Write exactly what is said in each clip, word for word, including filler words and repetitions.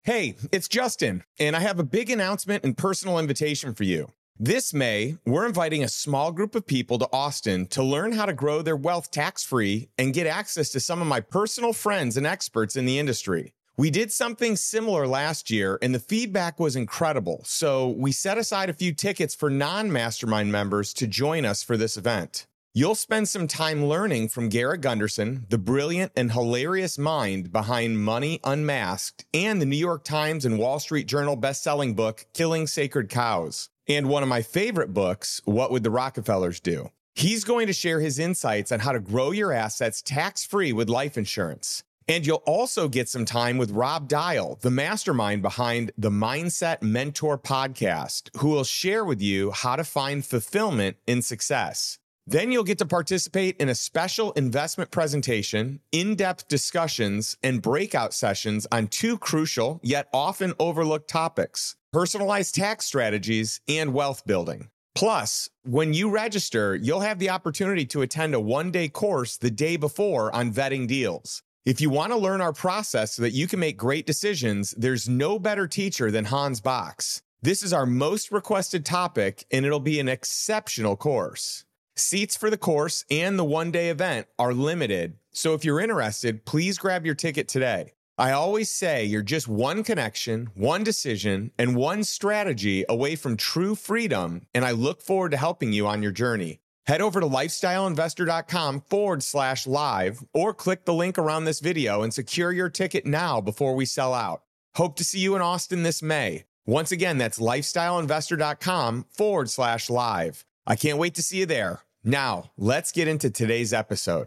Hey, it's Justin, and I have a big announcement and personal invitation for you. This May, we're inviting a small group of people to Austin to learn how to grow their wealth tax-free and get access to some of my personal friends and experts in the industry. We did something similar last year, and the feedback was incredible, so we set aside a few tickets for non-mastermind members to join us for this event. You'll spend some time learning from Garrett Gunderson, the brilliant and hilarious mind behind Money Unmasked, and the New York Times and Wall Street Journal best-selling book, Killing Sacred Cows, and one of my favorite books, What Would the Rockefellers Do? He's going to share his insights on how to grow your assets tax-free with life insurance. And you'll also get some time with Rob Dial, the mastermind behind the Mindset Mentor podcast, who will share with you how to find fulfillment in success. Then you'll get to participate in a special investment presentation, in-depth discussions, and breakout sessions on two crucial yet often overlooked topics: personalized tax strategies and wealth building. Plus, when you register, you'll have the opportunity to attend a one-day course the day before on vetting deals. If you want to learn our process so that you can make great decisions, there's no better teacher than Hans Box. This is our most requested topic, and it'll be an exceptional course. Seats for the course and the one-day event are limited, so if you're interested, please grab your ticket today. I always say you're just one connection, one decision, and one strategy away from true freedom, and I look forward to helping you on your journey. Head over to lifestyleinvestor.com forward slash live or click the link around this video and secure your ticket now before we sell out. Hope to see you in Austin this May. Once again, that's lifestyleinvestor.com forward slash live. I can't wait to see you there. Now, let's get into today's episode.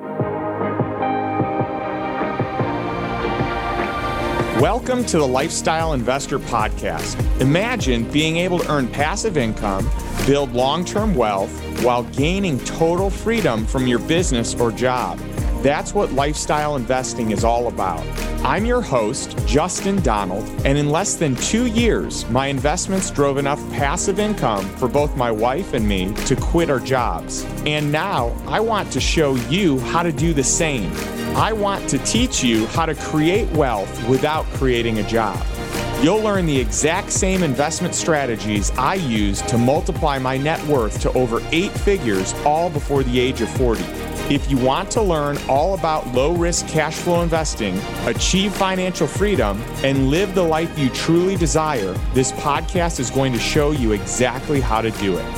Welcome to the Lifestyle Investor Podcast. Imagine being able to earn passive income, build long-term wealth, while gaining total freedom from your business or job. That's what lifestyle investing is all about. I'm your host, Justin Donald, and in less than two years, my investments drove enough passive income for both my wife and me to quit our jobs. And now I want to show you how to do the same. I want to teach you how to create wealth without creating a job. You'll learn the exact same investment strategies I use to multiply my net worth to over eight figures, all before the age of forty. If you want to learn all about low-risk cash flow investing, achieve financial freedom, and live the life you truly desire, this podcast is going to show you exactly how to do it.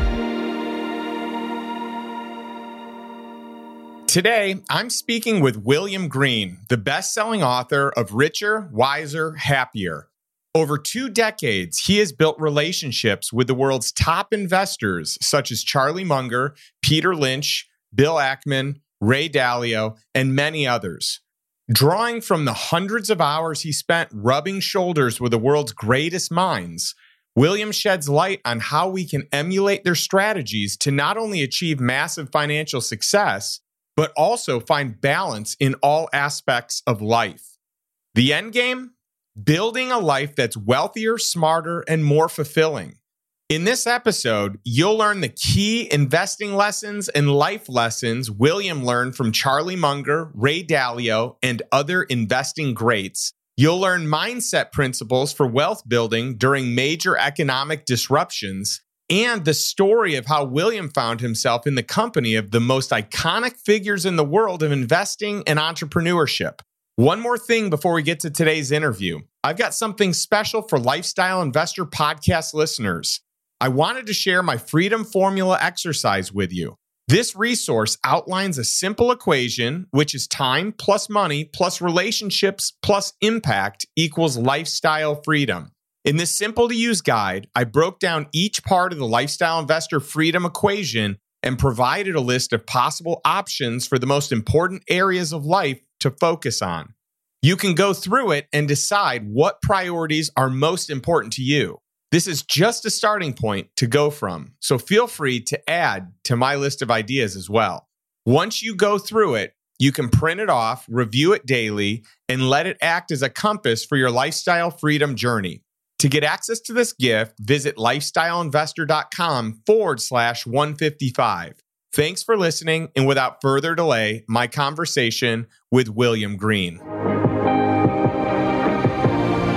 Today, I'm speaking with William Green, the best-selling author of Richer, Wiser, Happier. Over two decades, he has built relationships with the world's top investors, such as Charlie Munger, Peter Lynch, Bill Ackman, Ray Dalio, and many others. Drawing from the hundreds of hours he spent rubbing shoulders with the world's greatest minds, William sheds light on how we can emulate their strategies to not only achieve massive financial success, but also find balance in all aspects of life. The end game? Building a life that's wealthier, smarter, and more fulfilling. In this episode, you'll learn the key investing lessons and life lessons William learned from Charlie Munger, Ray Dalio, and other investing greats. You'll learn mindset principles for wealth building during major economic disruptions, and the story of how William found himself in the company of the most iconic figures in the world of investing and entrepreneurship. One more thing before we get to today's interview. I've got something special for Lifestyle Investor Podcast listeners. I wanted to share my Freedom Formula exercise with you. This resource outlines a simple equation, which is time plus money plus relationships plus impact equals lifestyle freedom. In this simple-to-use guide, I broke down each part of the Lifestyle Investor Freedom equation and provided a list of possible options for the most important areas of life to focus on. You can go through it and decide what priorities are most important to you. This is just a starting point to go from, so feel free to add to my list of ideas as well. Once you go through it, you can print it off, review it daily, and let it act as a compass for your lifestyle freedom journey. To get access to this gift, visit lifestyleinvestor.com forward slash 155. Thanks for listening, and without further delay, my conversation with William Green.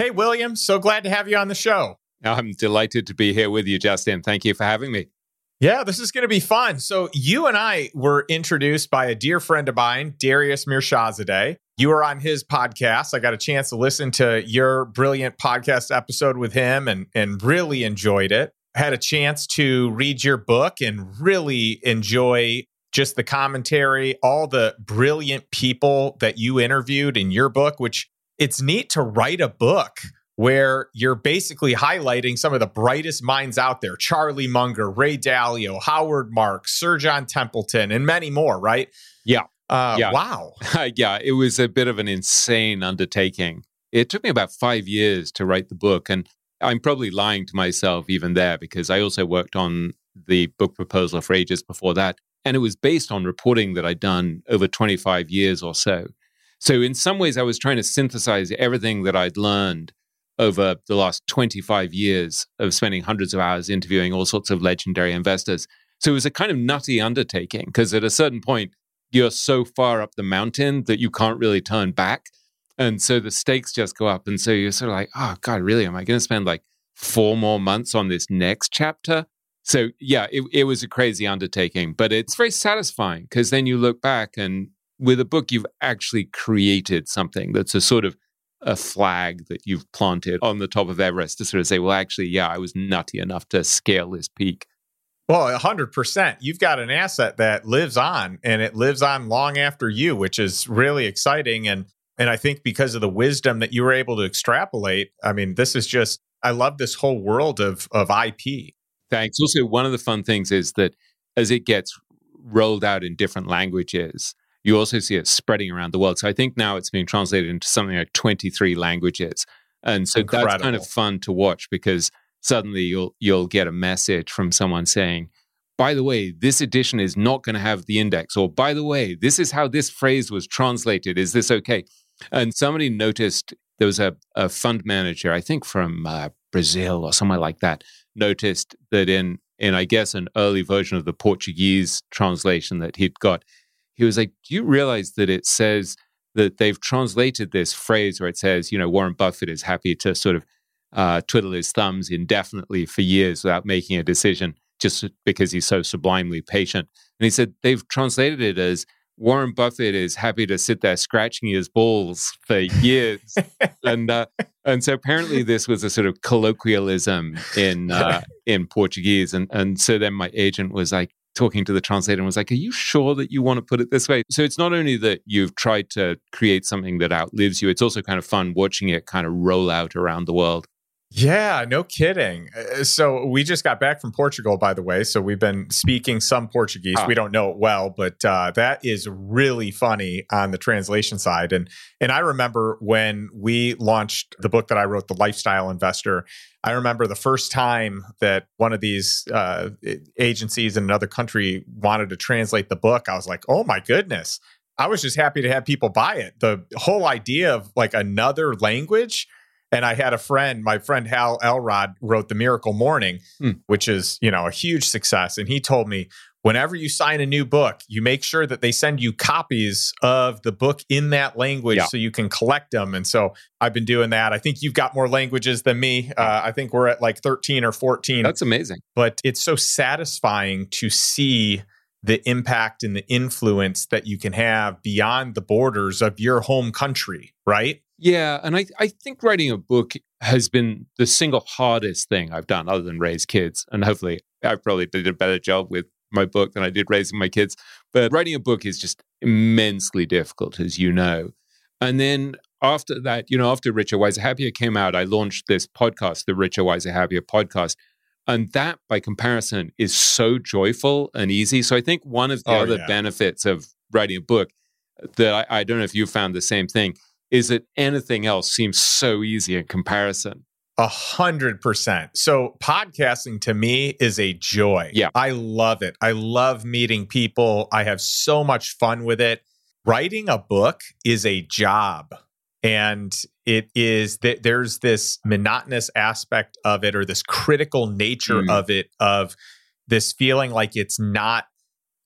Hey, William, so glad to have you on the show. I'm delighted to be here with you, Justin. Thank you for having me. Yeah, this is going to be fun. So you and I were introduced by a dear friend of mine, Darius Mirshahzadeh. You were on his podcast. I got a chance to listen to your brilliant podcast episode with him and, and really enjoyed it. Had a chance to read your book and really enjoy just the commentary, all the brilliant people that you interviewed in your book, which it's neat to write a book where you're basically highlighting some of the brightest minds out there. Charlie Munger, Ray Dalio, Howard Marks, Sir John Templeton, and many more, right? Yeah. Uh, yeah. Wow. yeah, it was a bit of an insane undertaking. It took me about five years to write the book. And I'm probably lying to myself even there because I also worked on the book proposal for ages before that. And it was based on reporting that I'd done over twenty-five years or so. So in some ways, I was trying to synthesize everything that I'd learned over the last twenty-five years of spending hundreds of hours interviewing all sorts of legendary investors. So it was a kind of nutty undertaking because at a certain point, you're so far up the mountain that you can't really turn back. And so the stakes just go up. And so you're sort of like, oh, God, really? Am I going to spend like four more months on this next chapter? So yeah, it, it was a crazy undertaking, but it's very satisfying because then you look back and with a book, you've actually created something that's a sort of a flag that you've planted on the top of Everest to sort of say, well, actually, yeah, I was nutty enough to scale this peak. Well, one hundred percent. You've got an asset that lives on, and it lives on long after you, which is really exciting. And and I think because of the wisdom that you were able to extrapolate, I mean, this is just, I love this whole world of of I P. Thanks. Also, one of the fun things is that as it gets rolled out in different languages, you also see it spreading around the world. So I think now it's being translated into something like twenty-three languages. And so Incredible. That's kind of fun to watch because suddenly you'll you'll get a message from someone saying, by the way, this edition is not going to have the index, or by the way, this is how this phrase was translated. Is this okay? And somebody noticed, there was a, a fund manager, I think from uh, Brazil or somewhere like that, noticed that in, in, I guess, an early version of the Portuguese translation that he'd got, he was like, do you realize that it says that they've translated this phrase where it says, you know, Warren Buffett is happy to sort of uh, twiddle his thumbs indefinitely for years without making a decision just because he's so sublimely patient. And he said they've translated it as Warren Buffett is happy to sit there scratching his balls for years. and uh, and so apparently this was a sort of colloquialism in uh, in Portuguese. And, and so then my agent was like, talking to the translator and was like, are you sure that you want to put it this way? So it's not only that you've tried to create something that outlives you, it's also kind of fun watching it kind of roll out around the world. Yeah, no kidding. Uh, So we just got back from Portugal, by the way. So we've been speaking some Portuguese. Oh. We don't know it well, but uh, that is really funny on the translation side. And and I remember when we launched the book that I wrote, The Lifestyle Investor, I remember the first time that one of these uh, agencies in another country wanted to translate the book, I was like, oh my goodness. I was just happy to have people buy it. The whole idea of like another language. And I had a friend, my friend Hal Elrod wrote The Miracle Morning, hmm. which is, you know, a huge success. And he told me, whenever you sign a new book, you make sure that they send you copies of the book in that language yeah. so you can collect them. And so I've been doing that. I think you've got more languages than me. Uh, I think we're at like thirteen or fourteen. That's amazing. But it's so satisfying to see the impact and the influence that you can have beyond the borders of your home country, right? Yeah, and I, I think writing a book has been the single hardest thing I've done other than raise kids. And hopefully I probably did a better job with my book than I did raising my kids. But writing a book is just immensely difficult, as you know. And then after that, you know, after Richer, Wiser, Happier came out, I launched this podcast, the Richer, Wiser, Happier podcast. And that, by comparison, is so joyful and easy. So I think one of the oh, other yeah. benefits of writing a book that I, I don't know if you found the same thing, is that anything else seems so easy in comparison. A hundred percent. So podcasting to me is a joy. Yeah. I love it. I love meeting people. I have so much fun with it. Writing a book is a job. And it is that there's this monotonous aspect of it, or this critical nature mm. of it, of this feeling like it's not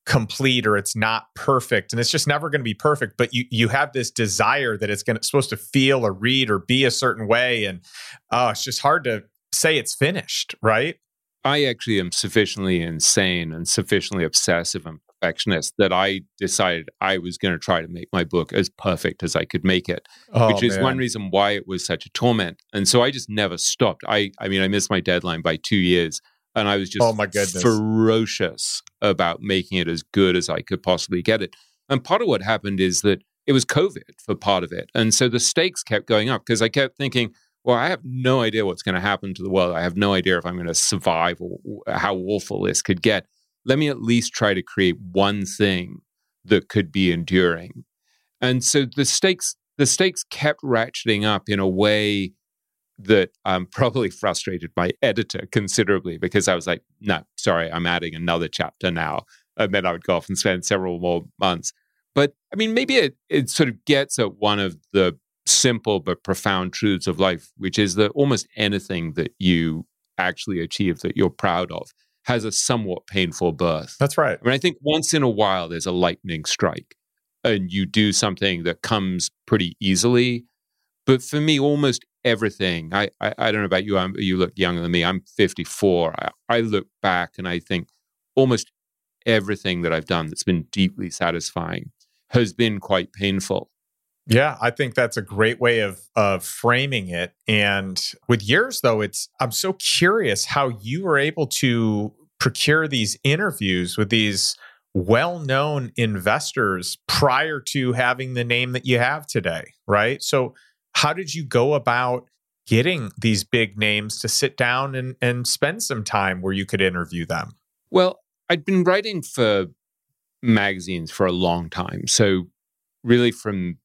complete or it's not perfect, and it's just never going to be perfect, but you you have this desire that it's going to supposed to feel or read or be a certain way, and uh, it's just hard to say it's finished, right? I actually am sufficiently insane and sufficiently obsessive and perfectionist that I decided I was going to try to make my book as perfect as I could make it, Oh, which is man. one reason why it was such a torment. And so I just never stopped. I, I mean, I missed my deadline by two years, and I was just Oh, my goodness. ferocious about making it as good as I could possibly get it. And part of what happened is that it was COVID for part of it. And so the stakes kept going up because I kept thinking, well, I have no idea what's going to happen to the world. I have no idea if I'm going to survive or how awful this could get. Let me at least try to create one thing that could be enduring. And so the stakes, the stakes kept ratcheting up in a way that um, probably frustrated my editor considerably, because I was like, no, sorry, I'm adding another chapter now. And then I would go off and spend several more months. But I mean, maybe it, it sort of gets at one of the simple but profound truths of life, which is that almost anything that you actually achieve that you're proud of has a somewhat painful birth. That's right. I mean, I think once in a while there's a lightning strike and you do something that comes pretty easily. But for me, almost everything, I, I, I don't know about you, I'm, you look younger than me, I'm fifty-four. I, I look back and I think almost everything that I've done that's been deeply satisfying has been quite painful. Yeah, I think that's a great way of of framing it. And with yours, though, it's I'm so curious how you were able to procure these interviews with these well-known investors prior to having the name that you have today, right? So how did you go about getting these big names to sit down and, and spend some time where you could interview them? Well, I'd been writing for magazines for a long time. So really from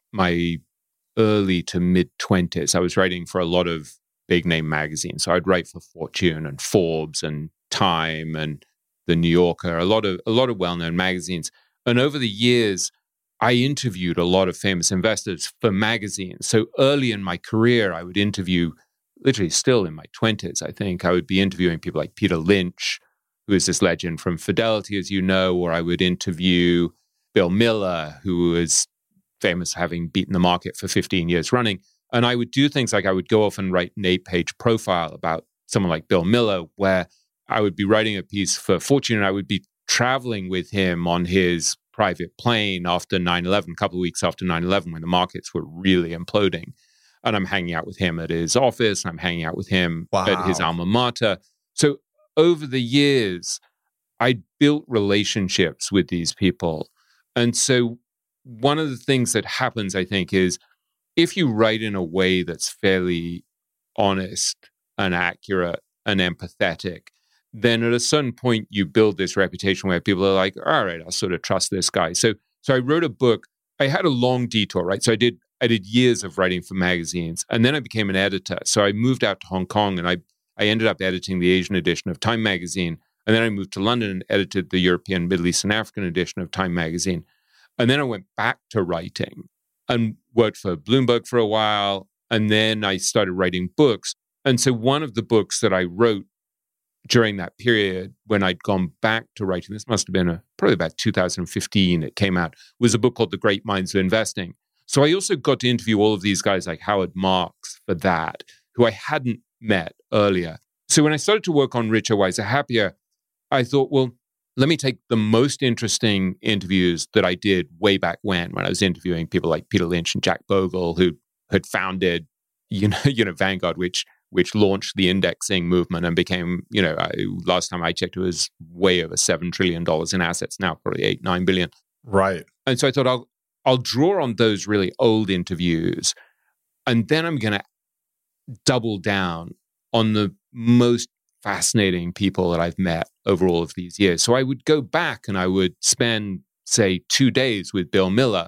my early to mid-twenties, I was writing for a lot of big-name magazines. So I'd write for Fortune and Forbes and Time and The New Yorker, a lot of a lot of well-known magazines. And over the years, I interviewed a lot of famous investors for magazines. So early in my career, I would interview, literally still in my twenties, I think, I would be interviewing people like Peter Lynch, who is this legend from Fidelity, as you know, or I would interview Bill Miller, who is famous for having beaten the market for fifteen years running. And I would do things like I would go off and write an eight-page profile about someone like Bill Miller, where I would be writing a piece for Fortune and I would be traveling with him on his private plane after nine eleven, a couple of weeks after nine eleven, when the markets were really imploding. And I'm hanging out with him at his office, and I'm hanging out with him Wow. at his alma mater. So over the years, I built relationships with these people. And so one of the things that happens, I think, is if you write in a way that's fairly honest and accurate and empathetic, then at a certain point you build this reputation where people are like, all right, I'll sort of trust this guy. So so I wrote a book. I had a long detour, right? So I did I did years of writing for magazines, and then I became an editor. So I moved out to Hong Kong, and I I ended up editing the Asian edition of Time magazine. And then I moved to London and edited the European, Middle East, and African edition of Time magazine. And then I went back to writing and worked for Bloomberg for a while. And then I started writing books. And so one of the books that I wrote during that period, when I'd gone back to writing, this must have been a, probably about two thousand fifteen, it came out, was a book called The Great Minds of Investing. So I also got to interview all of these guys like Howard Marks for that, who I hadn't met earlier. So when I started to work on Richer, Wiser, Happier, I thought, well, let me take the most interesting interviews that I did way back when, when I was interviewing people like Peter Lynch and Jack Bogle, who had founded, you know, you know, Vanguard, which which launched the indexing movement and became, you know, I, last time I checked, it was way over seven trillion dollars in assets, now probably eight, nine billion. Right. And so I thought I'll I'll draw on those really old interviews, and then I'm going to double down on the most fascinating people that I've met over all of these years. So I would go back and I would spend, say, two days with Bill Miller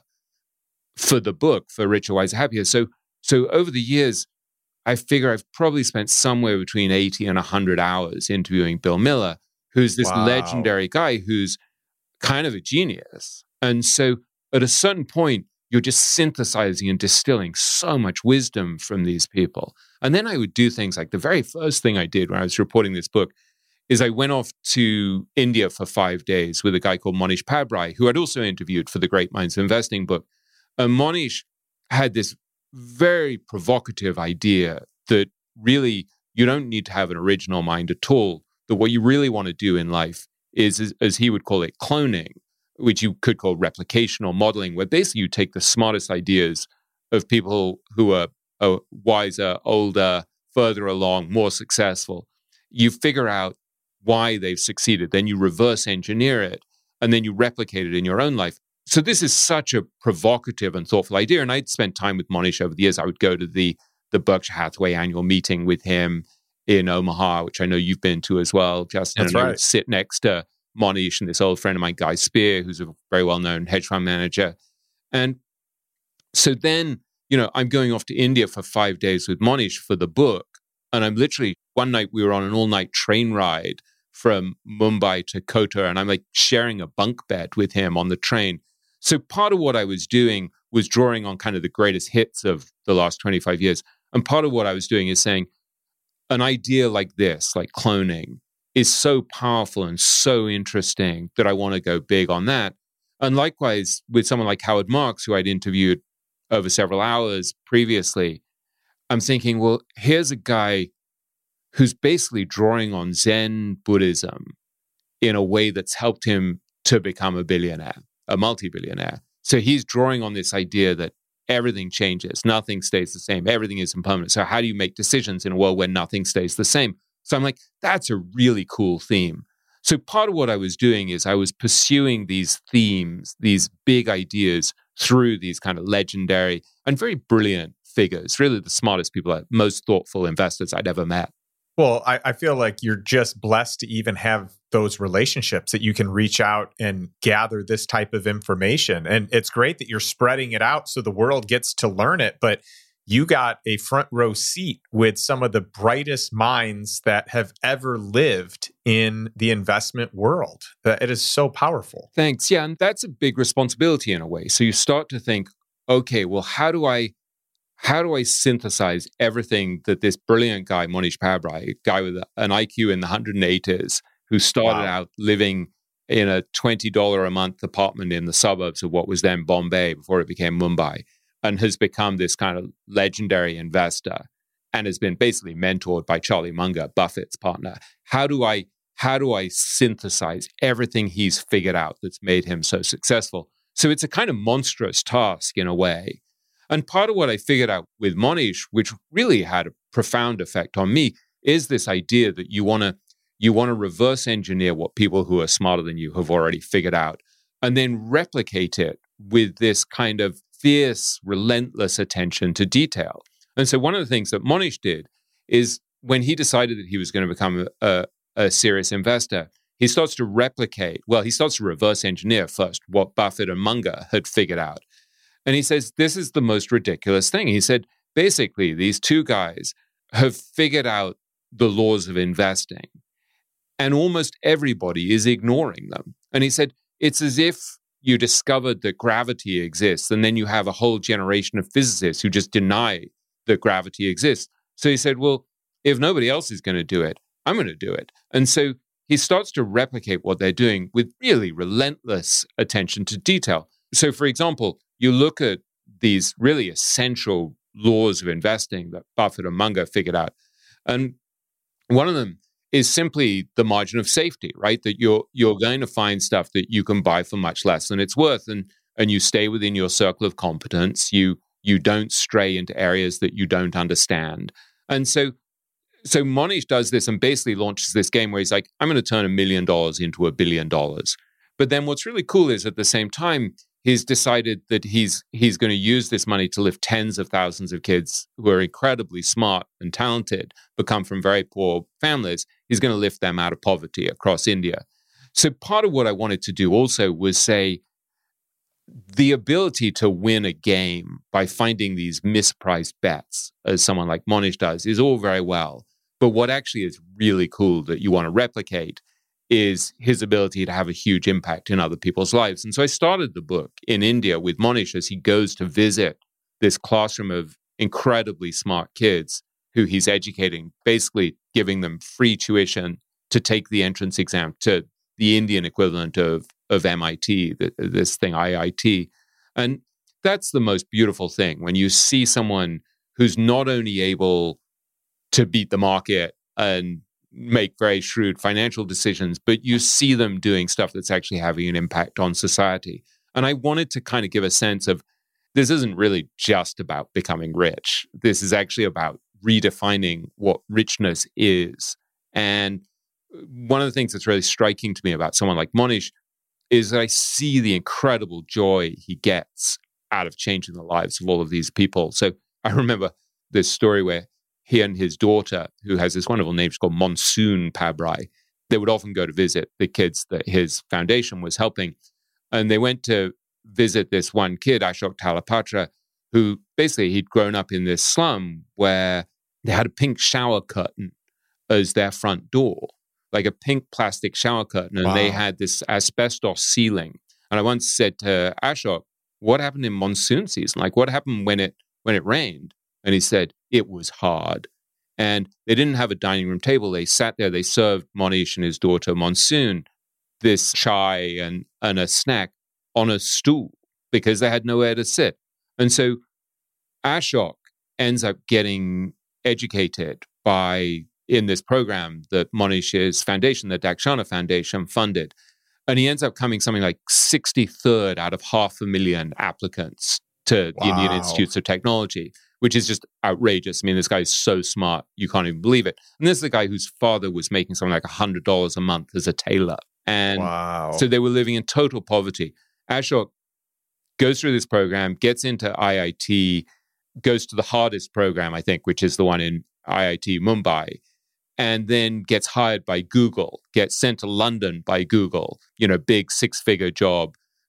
for the book, for Richer, Wiser, Happier. So, so over the years, I figure I've probably spent somewhere between eighty and one hundred hours interviewing Bill Miller, who's this Wow. legendary guy who's kind of a genius. And so at a certain point, you're just synthesizing and distilling so much wisdom from these people. And then I would do things like the very first thing I did when I was reporting this book is I went off to India for five days with a guy called Monish Pabrai, who I'd also interviewed for the Great Minds of Investing book. And Monish had this very provocative idea that really you don't need to have an original mind at all, that what you really want to do in life is, as, as he would call it, cloning, which you could call replication or modeling, where basically you take the smartest ideas of people who are, are wiser, older, further along, more successful. You figure out why they've succeeded, then you reverse engineer it, and then you replicate it in your own life. So this is such a provocative and thoughtful idea. And I'd spent time with Monish over the years. I would go to the, the Berkshire Hathaway annual meeting with him in Omaha, which I know you've been to as well, Justin. That's and right. I would sit next to Monish and this old friend of mine, Guy Spear, who's a very well-known hedge fund manager. And so then, you know, I'm going off to India for five days with Monish for the book. And I'm literally, one night we were on an all-night train ride from Mumbai to Kota, and I'm like sharing a bunk bed with him on the train. So part of what I was doing was drawing on kind of the greatest hits of the last twenty-five years. And part of what I was doing is saying an idea like this, like cloning, is so powerful and so interesting that I want to go big on that. And likewise, with someone like Howard Marks, who I'd interviewed over several hours previously, I'm thinking, well, here's a guy who's basically drawing on Zen Buddhism in a way that's helped him to become a billionaire, a multi-billionaire. So he's drawing on this idea that everything changes, nothing stays the same, everything is impermanent. So how do you make decisions in a world where nothing stays the same? So I'm like, that's a really cool theme. So part of what I was doing is I was pursuing these themes, these big ideas through these kind of legendary and very brilliant figures, really the smartest people, most thoughtful investors I'd ever met. Well, I, I feel like you're just blessed to even have those relationships that you can reach out and gather this type of information. And it's great that you're spreading it out so the world gets to learn it. But you got a front row seat with some of the brightest minds that have ever lived in the investment world. Uh, It is so powerful. Thanks. Yeah, and that's a big responsibility in a way. So you start to think, okay, well, how do I how do I synthesize everything that this brilliant guy, Monish Pabrai, a guy with an I Q in the one hundred eighties, who started Wow. out living in a twenty dollars a month apartment in the suburbs of what was then Bombay before it became Mumbai, and has become this kind of legendary investor and has been basically mentored by Charlie Munger, Buffett's partner. How do I how do I synthesize everything he's figured out that's made him so successful? So it's a kind of monstrous task in a way. And part of what I figured out with Monish, which really had a profound effect on me, is this idea that you want to you want to reverse engineer what people who are smarter than you have already figured out, and then replicate it with this kind of fierce, relentless attention to detail. And so one of the things that Monish did is when he decided that he was going to become a, a, a serious investor, he starts to replicate, well, he starts to reverse engineer first what Buffett and Munger had figured out. And he says, this is the most ridiculous thing. He said, basically, these two guys have figured out the laws of investing, and almost everybody is ignoring them. And he said, it's as if you discovered that gravity exists, and then you have a whole generation of physicists who just deny that gravity exists. So he said, well, if nobody else is going to do it, I'm going to do it. And so he starts to replicate what they're doing with really relentless attention to detail. So, for example, you look at these really essential laws of investing that Buffett and Munger figured out. And one of them is simply the margin of safety, right? That you're you're going to find stuff that you can buy for much less than it's worth, and and you stay within your circle of competence. You you don't stray into areas that you don't understand. And so so Monish does this and basically launches this game where he's like, I'm going to turn a million dollars into a billion dollars. But then what's really cool is at the same time, he's decided that he's he's going to use this money to lift tens of thousands of kids who are incredibly smart and talented, but come from very poor families. He's going to lift them out of poverty across India. So part of what I wanted to do also was say the ability to win a game by finding these mispriced bets, as someone like Monish does, is all very well. But what actually is really cool that you want to replicate is his ability to have a huge impact in other people's lives. And so I started the book in India with Monish as he goes to visit this classroom of incredibly smart kids who he's educating, basically giving them free tuition to take the entrance exam to the Indian equivalent of, of M I T, this thing, I I T. And that's the most beautiful thing when you see someone who's not only able to beat the market and make very shrewd financial decisions, but you see them doing stuff that's actually having an impact on society. And I wanted to kind of give a sense of this isn't really just about becoming rich. This is actually about redefining what richness is. And one of the things that's really striking to me about someone like Monish is that I see the incredible joy he gets out of changing the lives of all of these people. So I remember this story where he and his daughter, who has this wonderful name, she's called Monsoon Pabrai, they would often go to visit the kids that his foundation was helping. And they went to visit this one kid, Ashok Talapatra, who basically he'd grown up in this slum where they had a pink shower curtain as their front door, like a pink plastic shower curtain. And wow. They had this asbestos ceiling. And I once said to Ashok, what happened in monsoon season? Like what happened when it when it rained? And he said, it was hard. And they didn't have a dining room table. They sat there, they served Monish and his daughter Monsoon this chai and, and a snack on a stool because they had nowhere to sit. And so Ashok ends up getting educated by, in this program that Monish's foundation, the Dakshana Foundation, funded. And he ends up coming something like sixty-third out of half a million applicants to wow. the Indian Institutes of Technology, which is just outrageous. I mean, this guy is so smart, you can't even believe it. And this is a guy whose father was making something like one hundred dollars a month as a tailor. And wow. so they were living in total poverty. Ashok goes through this program, gets into I I T, goes to the hardest program, I think, which is the one in I I T Mumbai, and then gets hired by Google, gets sent to London by Google, you know, big six-figure job.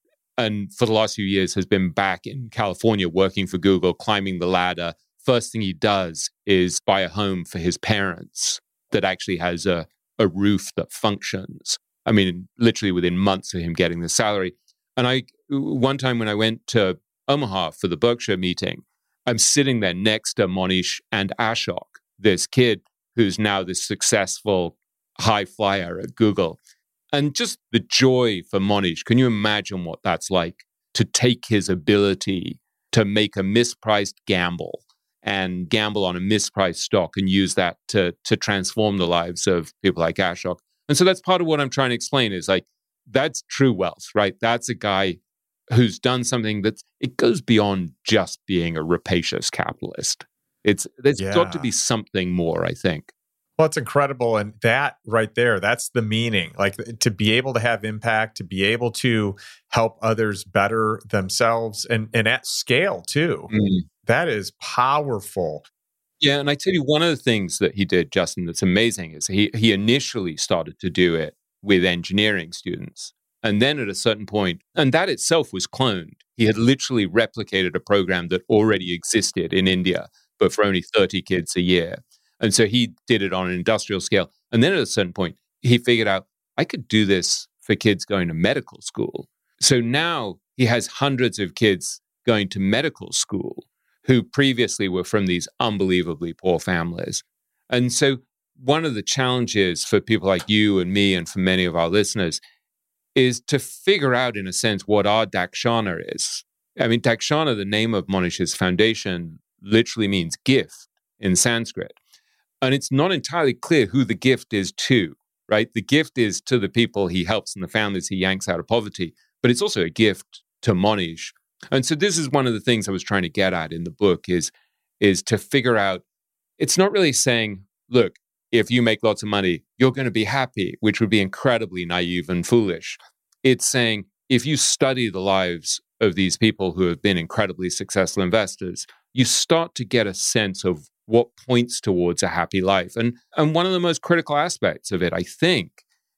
And for the last few years has been back in California working for Google, climbing the ladder. First thing he does is buy a home for his parents that actually has a, a roof that functions. I mean, literally within months of him getting the salary. And I, one time when I went to Omaha for the Berkshire meeting, I'm sitting there next to Monish and Ashok, this kid who's now this successful high flyer at Google. And just the joy for Monish, can you imagine what that's like to take his ability to make a mispriced gamble and gamble on a mispriced stock and use that to, to transform the lives of people like Ashok? And so that's part of what I'm trying to explain is like, that's true wealth, right? That's a guy who's done something that it goes beyond just being a rapacious capitalist. It's there's yeah. got to be something more, I think. Well, it's incredible. And that right there, that's the meaning. Like to be able to have impact, to be able to help others better themselves and, and at scale too. Mm. That is powerful. Yeah. And I tell you, one of the things that he did, Justin, that's amazing is he he initially started to do it with engineering students. And then at a certain point, and that itself was cloned. He had literally replicated a program that already existed in India, but for only thirty kids a year. And so he did it on an industrial scale. And then at a certain point, he figured out, I could do this for kids going to medical school. So now he has hundreds of kids going to medical school who previously were from these unbelievably poor families. And so one of the challenges for people like you and me and for many of our listeners is to figure out, in a sense, what our Dakshana is. I mean, Dakshana, the name of Monish's foundation, literally means gift in Sanskrit. And it's not entirely clear who the gift is to, right? The gift is to the people he helps and the families he yanks out of poverty, but it's also a gift to Monish. And so this is one of the things I was trying to get at in the book is, is to figure out, it's not really saying, look, if you make lots of money, you're going to be happy, which would be incredibly naive and foolish. It's saying, if you study the lives of these people who have been incredibly successful investors, you start to get a sense of what points towards a happy life. And, and one of the most critical aspects of it, I think,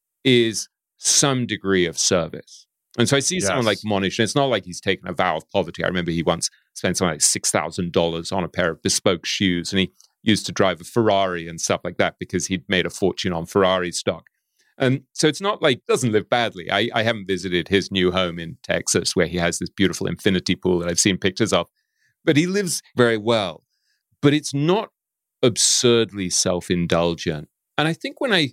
is some degree of service. And so I see yes. someone like Monish, and it's not like he's taken a vow of poverty. I remember he once spent something like six thousand dollars on a pair of bespoke shoes, and he used to drive a Ferrari and stuff like that because he'd made a fortune on Ferrari stock. And so it's not like, doesn't live badly. I, I haven't visited his new home in Texas where he has this beautiful infinity pool that I've seen pictures of, but he lives very well. But it's not absurdly self-indulgent. And I think when I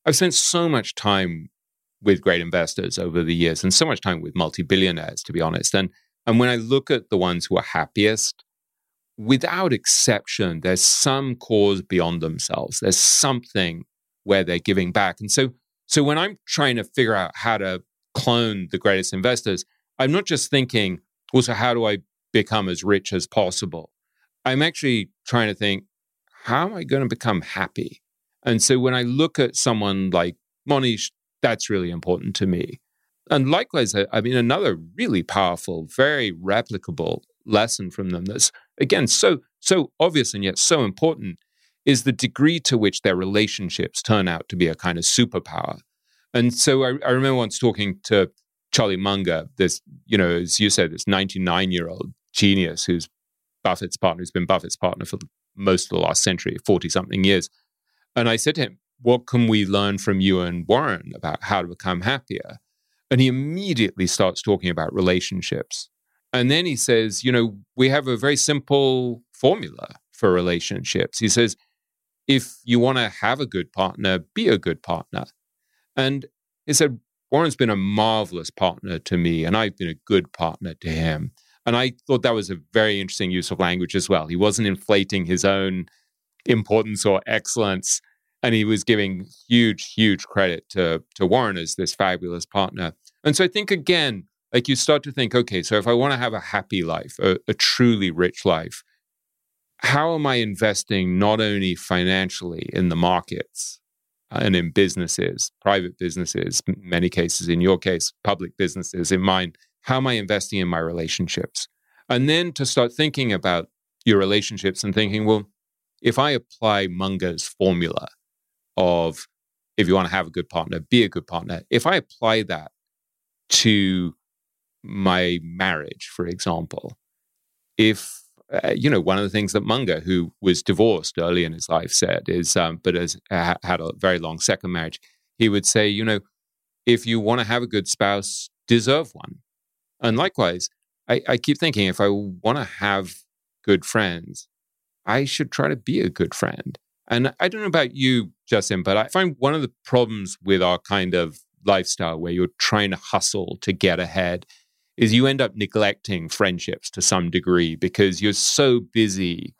I've spent so much time with great investors over the years and so much time with multi-billionaires, to be honest. And, and when I look at the ones who are happiest, without exception, there's some cause beyond themselves. There's something where they're giving back. And so, so when I'm trying to figure out how to clone the greatest investors, I'm not just thinking, also, how do I become as rich as possible? I'm actually trying to think, how am I going to become happy? And so when I look at someone like Mohnish, that's really important to me. And likewise, I mean, another really powerful, very replicable lesson from them that's, again, so so obvious and yet so important is the degree to which their relationships turn out to be a kind of superpower. And so I, I remember once talking to Charlie Munger, this, you know, as you said, this ninety-nine-year-old genius who's Buffett's partner, who's been Buffett's partner for most of the last century, forty-something years. And I said to him, what can we learn from you and Warren about how to become happier? And he immediately starts talking about relationships. And then he says, you know, we have a very simple formula for relationships. He says, if you want to have a good partner, be a good partner. And he said, Warren's been a marvelous partner to me, and I've been a good partner to him. And I thought that was a very interesting use of language as well. He wasn't inflating his own importance or excellence, and he was giving huge, huge credit to, to Warren as this fabulous partner. And so I think, again, like you start to think, okay, so if I want to have a happy life, a, a truly rich life, how am I investing not only financially in the markets and in businesses, private businesses, in many cases, in your case, public businesses, in mine, how am I investing in my relationships? And then to start thinking about your relationships and thinking, well, if I apply Munger's formula of if you want to have a good partner, be a good partner, if I apply that to my marriage, for example, if, uh, you know, one of the things that Munger, who was divorced early in his life, said is, um, but has uh, had a very long second marriage, he would say, you know, if you want to have a good spouse, deserve one. And likewise, I, I keep thinking, if I want to have good friends, I should try to be a good friend. And I don't know about you, Justin, but I find one of the problems with our kind of lifestyle where you're trying to hustle to get ahead is you end up neglecting friendships to some degree because you're so busy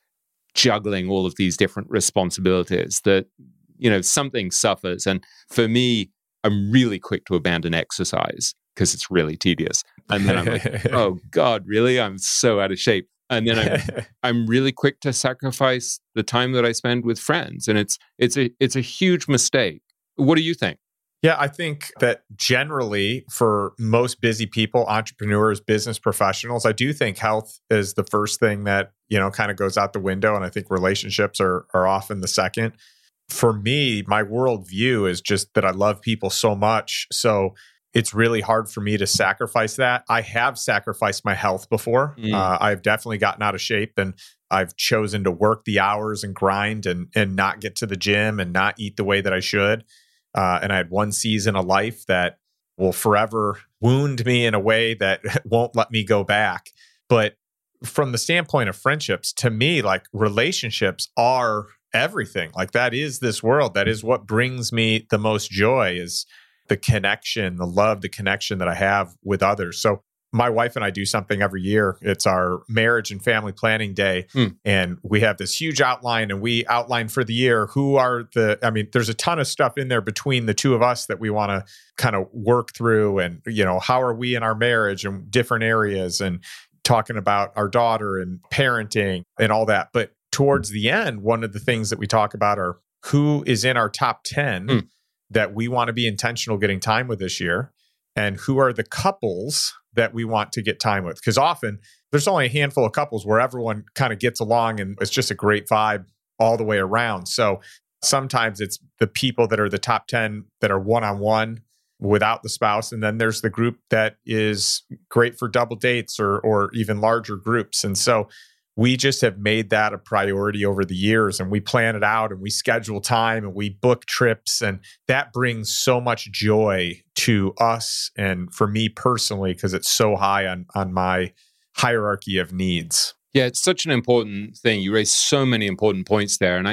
juggling all of these different responsibilities that, you know, something suffers. And for me, I'm really quick to abandon exercise because it's really tedious. And then I'm like, oh God, really? I'm so out of shape. And then I'm, I'm really quick to sacrifice the time that I spend with friends. And it's it's a it's a huge mistake. What do you think? Yeah, I think that generally for most busy people, entrepreneurs, business professionals, I do think health is the first thing that, you know, kind of goes out the window. And I think relationships are are often the second. For me, my worldview is just that I love people so much. So it's really hard for me to sacrifice that. I have sacrificed my health before. Mm. Uh, I've definitely gotten out of shape, and I've chosen to work the hours and grind and and not get to the gym and not eat the way that I should. Uh, and I had one season of life that will forever wound me in a way that won't let me go back. But from the standpoint of friendships, to me, like relationships are everything. Like that is this world. That is what brings me the most joy is the connection, the love, the connection that I have with others. So my wife and I do something every year. It's our marriage and family planning day. Mm. And we have this huge outline and we outline for the year who are the, I mean, there's a ton of stuff in there between the two of us that we want to kind of work through. And, you know, how are we in our marriage and different areas and talking about our daughter and parenting and all that. But towards the end, one of the things that we talk about are who is in our top ten mm. that we want to be intentional getting time with this year, and who are the couples that we want to get time with. Because often there's only a handful of couples where everyone kind of gets along and it's just a great vibe all the way around. So sometimes it's the people that are the top ten that are one-on-one without the spouse. And then there's the group that is great for double dates or or even larger groups. And so we just have made that a priority over the years, and we plan it out and we schedule time and we book trips. And that brings so much joy to us and for me personally, because it's so high on, on my hierarchy of needs. Yeah, it's such an important thing. You raise so many important points there. And I,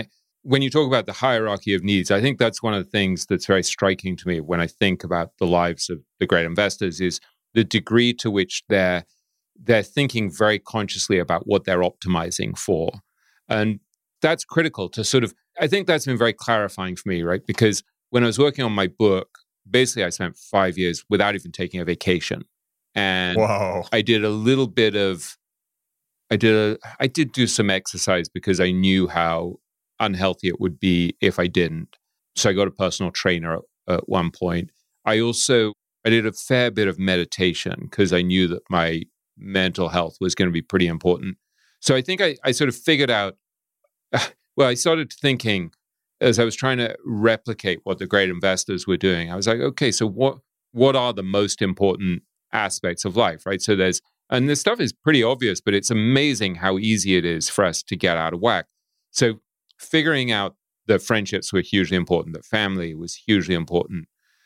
when you talk about the hierarchy of needs, I think that's one of the things that's very striking to me when I think about the lives of the great investors is the degree to which they're they're thinking very consciously about what they're optimizing for. And that's critical to sort of, I think that's been very clarifying for me, right? Because when I was working on my book, basically I spent five years without even taking a vacation. And Whoa. I did a little bit of, I did a, I did do some exercise because I knew how unhealthy it would be if I didn't. So I got a personal trainer at, at one point. I also, I did a fair bit of meditation because I knew that my mental health was going to be pretty important. So I think I, I sort of figured out, well, I started thinking as I was trying to replicate what the great investors were doing. I was like, okay, so what what are the most important aspects of life, right? So there's, and this stuff is pretty obvious, but it's amazing how easy it is for us to get out of whack. So figuring out that friendships were hugely important, that family was hugely important,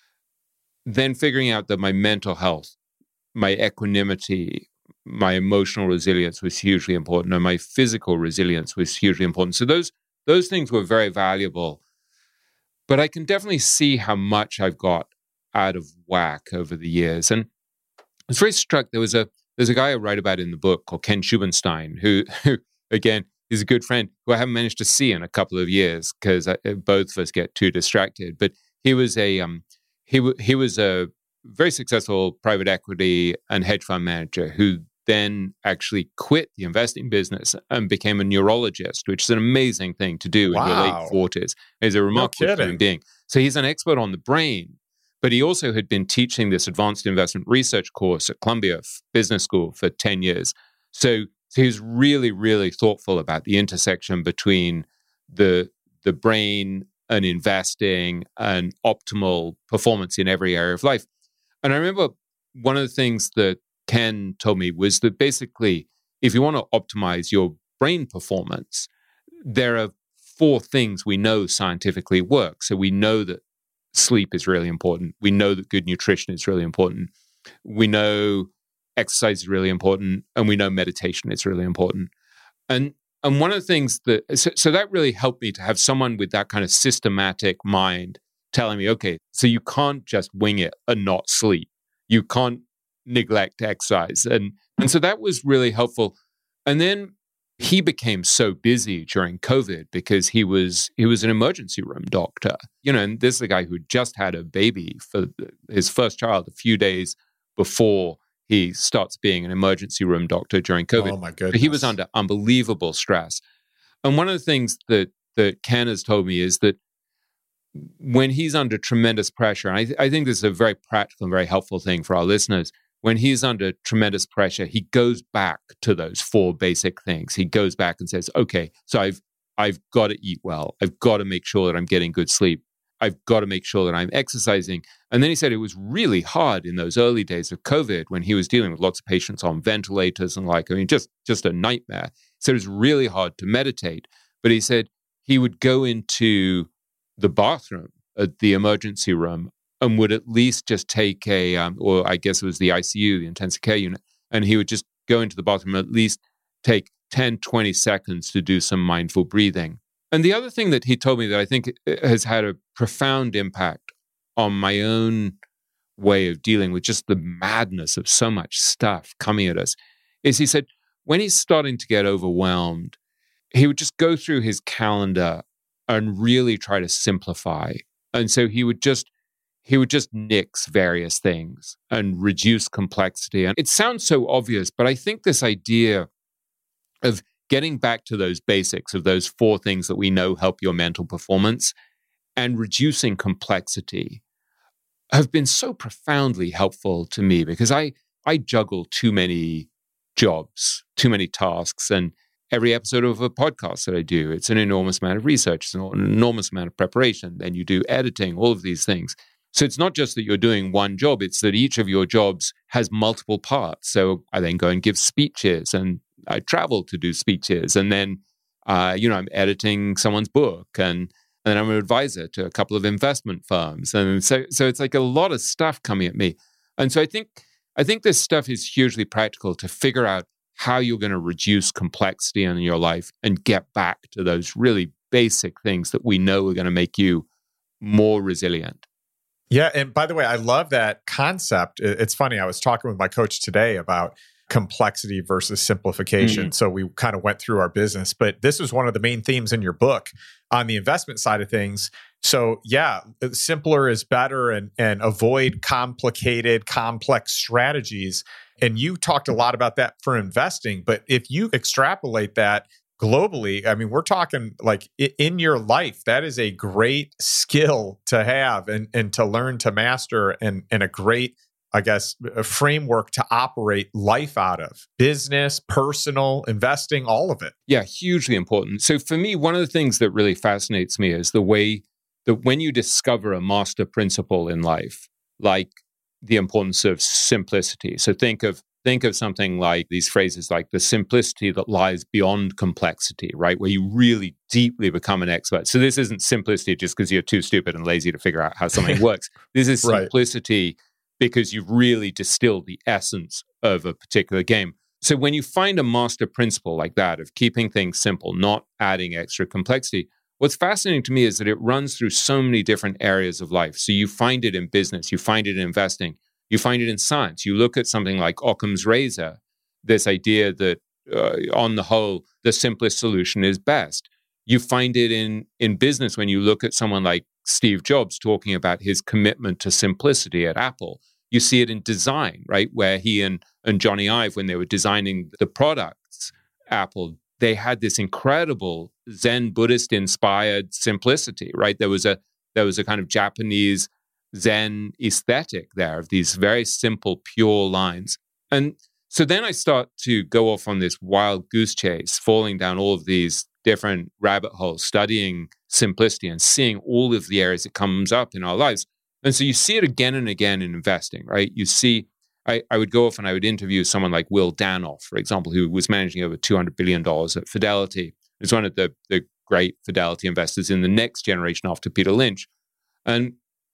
then figuring out that my mental health, my equanimity, my emotional resilience was hugely important, and my physical resilience was hugely important. So those those things were very valuable. But I can definitely see how much I've got out of whack over the years. And I was very struck. There was a there's a guy I write about in the book called Ken Schubenstein, who, who again is a good friend who I haven't managed to see in a couple of years because both of us get too distracted. But he was a um, he w- he was a very successful private equity and hedge fund manager who then actually quit the investing business and became a neurologist, which is an amazing thing to do wow. in your late forties. He's a remarkable no human being. So he's an expert on the brain, but he also had been teaching this advanced investment research course at Columbia Business School for ten years. So, so he was really, really thoughtful about the intersection between the, the brain and investing and optimal performance in every area of life. And I remember one of the things that Ken told me was that basically, if you want to optimize your brain performance, there are four things we know scientifically work. So we know that sleep is really important. We know that good nutrition is really important. We know exercise is really important. And we know meditation is really important. And and one of the things that, so, so that really helped me to have someone with that kind of systematic mind telling me, okay, so you can't just wing it and not sleep. You can't neglect exercise. And, and so that was really helpful. And then he became so busy during COVID because he was he was an emergency room doctor. You know, and this is a guy who just had a baby for his first child a few days before he starts being an emergency room doctor during COVID. Oh my goodness. But he was under unbelievable stress. And one of the things that, that Ken has told me is that when he's under tremendous pressure, and I, th- I think this is a very practical and very helpful thing for our listeners, when he's under tremendous pressure, he goes back to those four basic things. He goes back and says, okay, so I've I've got to eat well. I've got to make sure that I'm getting good sleep. I've got to make sure that I'm exercising. And then he said it was really hard in those early days of COVID when he was dealing with lots of patients on ventilators and like, I mean, just, just a nightmare. So it was really hard to meditate. But he said he would go into the bathroom at the emergency room and would at least just take a, um, or I guess it was the I C U, the intensive care unit, and he would just go into the bathroom and at least take ten, twenty seconds to do some mindful breathing. And the other thing that he told me that I think has had a profound impact on my own way of dealing with just the madness of so much stuff coming at us is he said when he's starting to get overwhelmed, he would just go through his calendar and really try to simplify. And so he would just he would just nix various things and reduce complexity. And it sounds so obvious, but I think this idea of getting back to those basics of those four things that we know help your mental performance and reducing complexity have been so profoundly helpful to me because I, I juggle too many jobs, too many tasks, and every episode of a podcast that I do, it's an enormous amount of research, it's an enormous amount of preparation. Then you do editing, all of these things. So it's not just that you're doing one job, it's that each of your jobs has multiple parts. So I then go and give speeches and I travel to do speeches. And then, uh, you know, I'm editing someone's book and, and then I'm an advisor to a couple of investment firms. And so, so it's like a lot of stuff coming at me. And so I think, I think this stuff is hugely practical to figure out how you're going to reduce complexity in your life and get back to those really basic things that we know are going to make you more resilient. Yeah. And by the way, I love that concept. It's funny. I was talking with my coach today about complexity versus simplification. Mm. So we kind of went through our business, but this was one of the main themes in your book on the investment side of things. So yeah, simpler is better, and, and avoid complicated, complex strategies. And you talked a lot about that for investing, but if you extrapolate that globally, I mean, we're talking like in your life, that is a great skill to have and, and to learn to master, and, and a great, I guess, a framework to operate life out of. Business, personal, investing, all of it. Yeah, hugely important. So for me, one of the things that really fascinates me is the way that when you discover a master principle in life, like the importance of simplicity. So think of think of something like these phrases like the simplicity that lies beyond complexity, right? Where you really deeply become an expert. So this isn't simplicity just because you're too stupid and lazy to figure out how something works. This is simplicity right. because you've really distilled the essence of a particular game. So when you find a master principle like that of keeping things simple, not adding extra complexity, what's fascinating to me is that it runs through so many different areas of life. So you find it in business, you find it in investing, you find it in science. You look at something like Occam's razor, this idea that uh, on the whole, the simplest solution is best. You find it in, in business when you look at someone like Steve Jobs talking about his commitment to simplicity at Apple. You see it in design, right? Where he and, and Johnny Ive, when they were designing the products, Apple, they had this incredible Zen Buddhist inspired simplicity, right? There was a there was a kind of Japanese Zen aesthetic there of these very simple, pure lines. And so then I start to go off on this wild goose chase, falling down all of these different rabbit holes, studying simplicity and seeing all of the areas it comes up in our lives. And so you see it again and again in investing, right? You see, I, I would go off and I would interview someone like Will Danoff, for example, who was managing over two hundred billion dollars at Fidelity. He's one of the, the great Fidelity investors in the next generation after Peter Lynch. And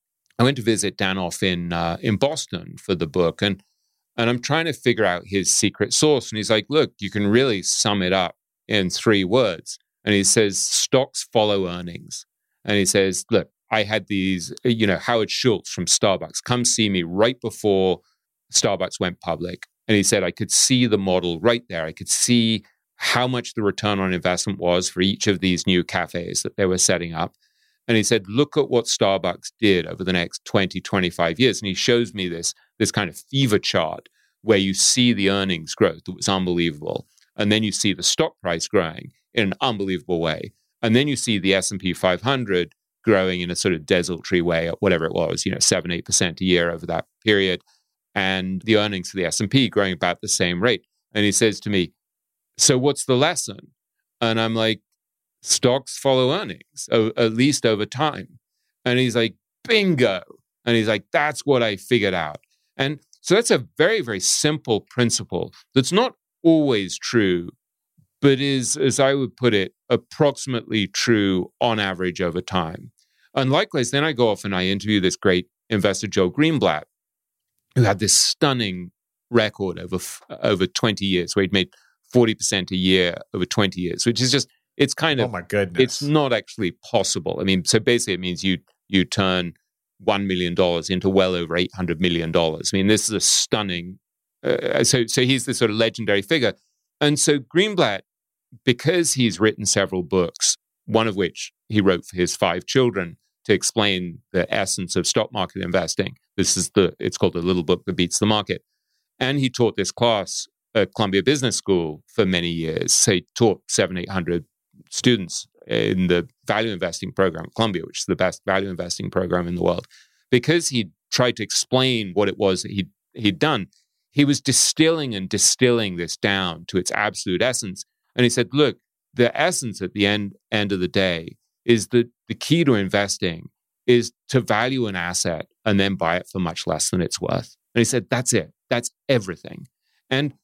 I went to visit Danoff in uh, in Boston for the book, and and I'm trying to figure out his secret sauce. And he's like, look, you can really sum it up in three words. And he says, stocks follow earnings. And he says, look, I had these, you know, Howard Schultz from Starbucks come see me right before Starbucks went public. And he said, I could see the model right there. I could see how much the return on investment was for each of these new cafes that they were setting up. And he said, look at what Starbucks did over the next twenty, twenty-five years. And he shows me this, this kind of fever chart where you see the earnings growth that was unbelievable. And then you see the stock price growing in an unbelievable way. And then you see the S and P five hundred growing in a sort of desultory way, or whatever it was, you know, seven, eight percent a year over that period. And the earnings for the S and P growing about the same rate. And he says to me, so what's the lesson? And I'm like, stocks follow earnings, at least over time. And he's like, bingo. And he's like, that's what I figured out. And so that's a very, very simple principle that's not always true, but is, as I would put it, approximately true on average over time. And likewise, then I go off and I interview this great investor, Joe Greenblatt, who had this stunning record over over twenty years, where he'd made forty percent a year over twenty years, which is just, it's kind of, oh my goodness, it's not actually possible. I mean, so basically it means you you turn one million dollars into well over eight hundred million dollars. I mean, this is a stunning, uh, so so he's this sort of legendary figure. And so Greenblatt, because he's written several books, one of which he wrote for his five children to explain the essence of stock market investing. This is the, it's called The Little Book That Beats the Market. And he taught this class at Columbia Business School for many years. So he taught seven, eight hundred students in the value investing program at Columbia, which is the best value investing program in the world. Because he tried to explain what it was that he'd, he'd done, he was distilling and distilling this down to its absolute essence. And he said, look, the essence at the end, end of the day is that the key to investing is to value an asset and then buy it for much less than it's worth. And he said, that's it. That's everything. And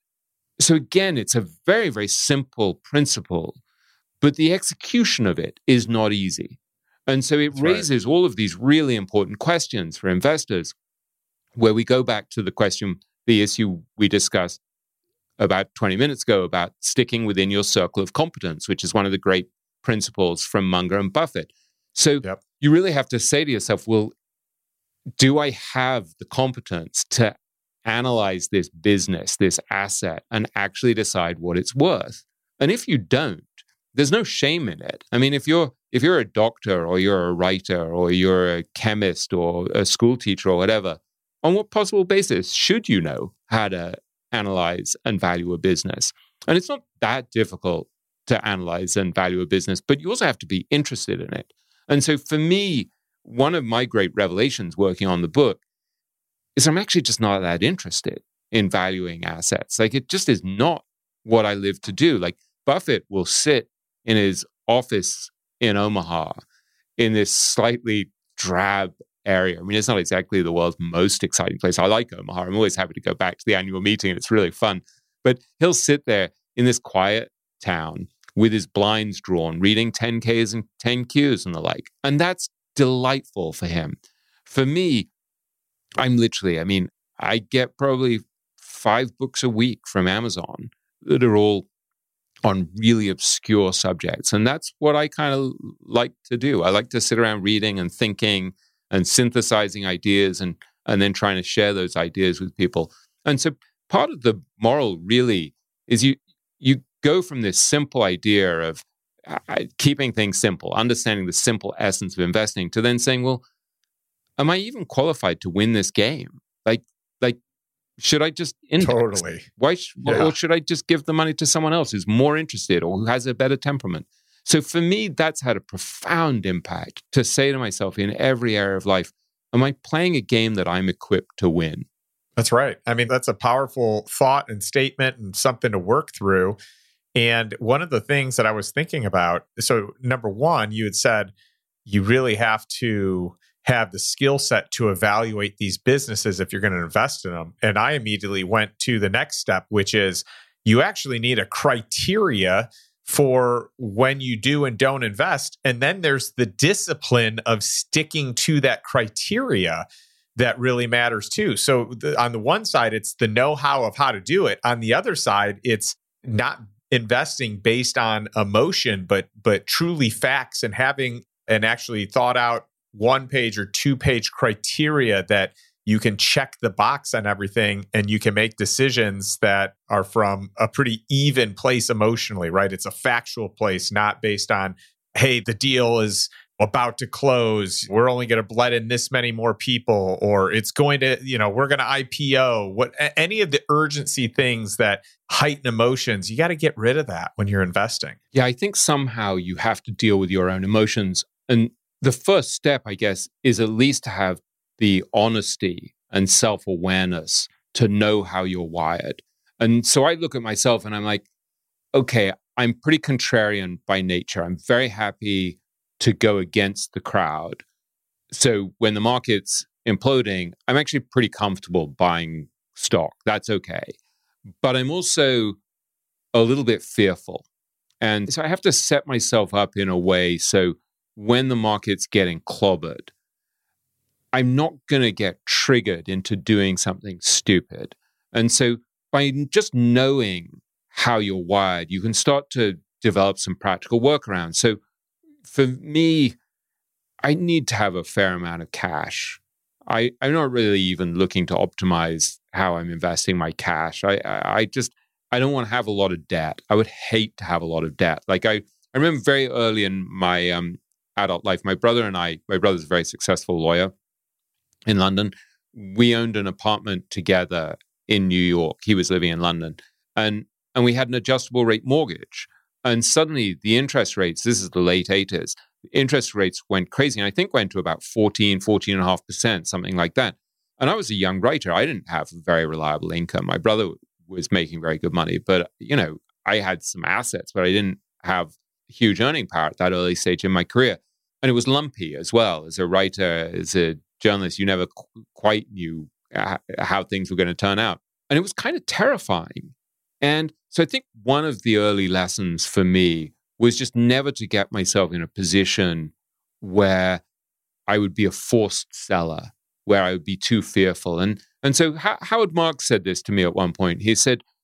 so again, it's a very, very simple principle, but the execution of it is not easy. And so it That's raises right. all of these really important questions for investors, where we go back to the question, the issue we discussed about twenty minutes ago about sticking within your circle of competence, which is one of the great principles from Munger and Buffett. So Yep. you really have to say to yourself, well, do I have the competence to analyze this business, this asset, and actually decide what it's worth? And if you don't, there's no shame in it. I mean, if you're if you're a doctor or you're a writer or you're a chemist or a school teacher or whatever, on what possible basis should you know how to analyze and value a business? And it's not that difficult to analyze and value a business, but you also have to be interested in it. And so for me, one of my great revelations working on the book is I'm actually just not that interested in valuing assets. Like, it just is not what I live to do. Like, Buffett will sit in his office in Omaha in this slightly drab area. I mean, it's not exactly the world's most exciting place. I like Omaha. I'm always happy to go back to the annual meeting, and it's really fun. But he'll sit there in this quiet town with his blinds drawn, reading ten Ks and ten Qs and the like. And that's delightful for him. For me, I'm literally, I mean, I get probably five books a week from Amazon that are all on really obscure subjects. And that's what I kind of like to do. I like to sit around reading and thinking and synthesizing ideas and, and then trying to share those ideas with people. And so part of the moral really is you you go from this simple idea of uh, keeping things simple, understanding the simple essence of investing, to then saying, well, am I even qualified to win this game? Like, like, should I just index? Totally. Why? Sh- Yeah. Or should I just give the money to someone else who's more interested or who has a better temperament? So for me, that's had a profound impact to say to myself in every area of life, am I playing a game that I'm equipped to win? That's right. I mean, that's a powerful thought and statement and something to work through. And one of the things that I was thinking about, so number one, you had said you really have to have the skill set to evaluate these businesses if you're going to invest in them. And I immediately went to the next step, which is you actually need a criteria for when you do and don't invest. And then there's the discipline of sticking to that criteria that really matters too. So the, on the one side, it's the know-how of how to do it. On the other side, it's not investing based on emotion, but but truly facts, and having an actually thought out one page or two page criteria that you can check the box on everything, and you can make decisions that are from a pretty even place emotionally, right? It's a factual place, not based on, hey, the deal is about to close, we're only going to let in this many more people, or it's going to, you know, we're going to I P O. What any of the urgency things that heighten emotions, you got to get rid of that when you're investing. Yeah, I think somehow you have to deal with your own emotions. And the first step, I guess, is at least to have the honesty and self-awareness to know how you're wired. And so I look at myself and I'm like, okay, I'm pretty contrarian by nature. I'm very happy to go against the crowd. So when the market's imploding, I'm actually pretty comfortable buying stock. That's okay. But I'm also a little bit fearful. And so I have to set myself up in a way so when the market's getting clobbered, I'm not going to get triggered into doing something stupid. And so by just knowing how you're wired, you can start to develop some practical workarounds. So for me, I need to have a fair amount of cash. I, I'm not really even looking to optimize how I'm investing my cash. I, I, I just, I don't want to have a lot of debt. I would hate to have a lot of debt. Like I, I remember very early in my um, adult life, my brother and I, my brother's a very successful lawyer in London. We owned an apartment together in New York. He was living in London. And, and we had an adjustable rate mortgage. And suddenly the interest rates, this is the late eighties, interest rates went crazy. And I think went to about fourteen, fourteen and a half percent, something like that. And I was a young writer. I didn't have a very reliable income. My brother was making very good money, but you know, I had some assets, but I didn't have huge earning power at that early stage in my career. And it was lumpy as well. As a writer, as a journalist, you never qu- quite knew uh, how things were going to turn out. And it was kind of terrifying. And so I think one of the early lessons for me was just never to get myself in a position where I would be a forced seller, where I would be too fearful. And and so Howard Marks said this to me at one point. He said,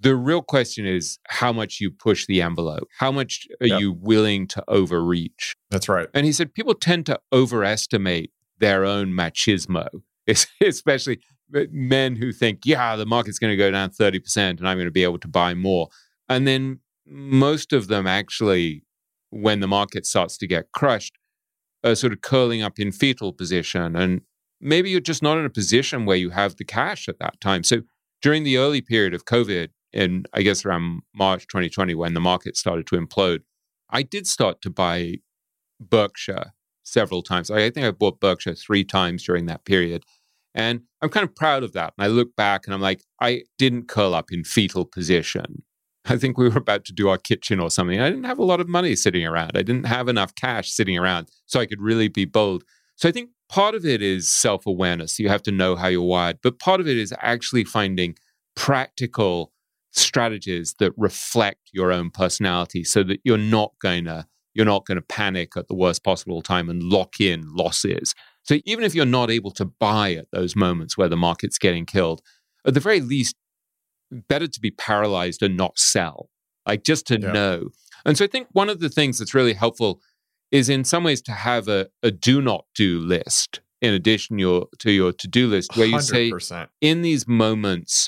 The real question is how much you push the envelope. How much are Yep. you willing to overreach? That's right. And he said people tend to overestimate their own machismo, especially men who think, yeah, the market's going to go down thirty percent and I'm going to be able to buy more. And then most of them actually, when the market starts to get crushed, are sort of curling up in fetal position. And maybe you're just not in a position where you have the cash at that time. So during the early period of COVID, in I guess around March twenty twenty, when the market started to implode, I did start to buy Berkshire several times. I think I bought Berkshire three times during that period. And I'm kind of proud of that. And I look back and I'm like, I didn't curl up in fetal position. I think we were about to do our kitchen or something. I didn't have a lot of money sitting around. I didn't have enough cash sitting around so I could really be bold. So I think part of it is self-awareness. You have to know how you're wired. But part of it is actually finding practical strategies that reflect your own personality so that you're not going to you're not going to panic at the worst possible time and lock in losses. So even if you're not able to buy at those moments where the market's getting killed, at the very least, better to be paralyzed and not sell, like just to Yeah. know. And so I think one of the things that's really helpful is in some ways to have a, a do not do list in addition your, to your to-do list, where you one hundred say, percent. in these moments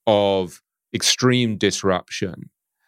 of extreme disruption,